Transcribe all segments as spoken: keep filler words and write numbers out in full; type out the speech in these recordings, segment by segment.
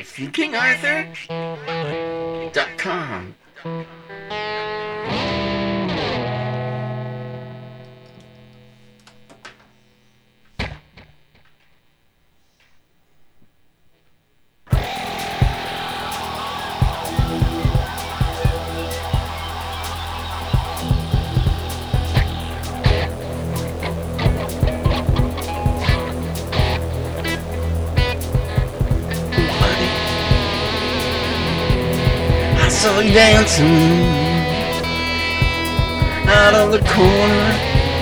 King Arthur dot com. I saw you dancing out of the corner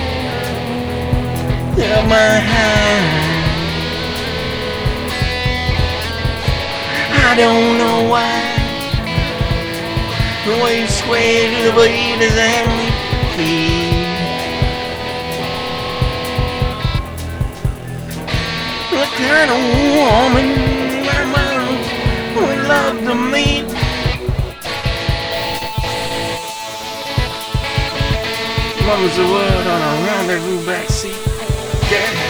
of my eye. I don't know why the way you sway to the beat is having me. The kind of woman my mom would love to meet. Mother's the word on a rendezvous backseat. Yeah.